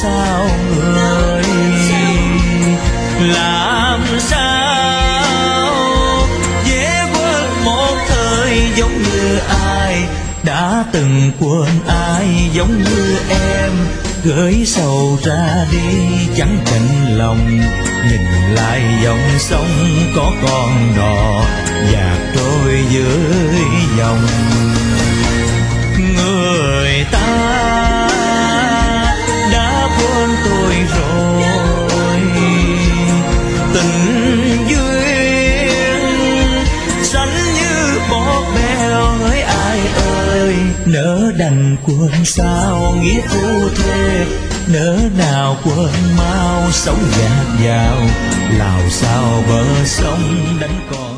sao người, làm sao dễ quên một thời giống như ai đã từng quên ai, giống như em gửi sầu ra đi chẳng chạnh lòng. Nhìn lại dòng sông có con đò dạt trôi dưới dòng. Người ta đã quên tôi rồi, tình duyên sánh như bọt bèo hỡi ai ơi. Nỡ đành quên sao nghĩa phu thê, nỡ nào quên mau sống dạt dào, lào sao bờ sông đánh con.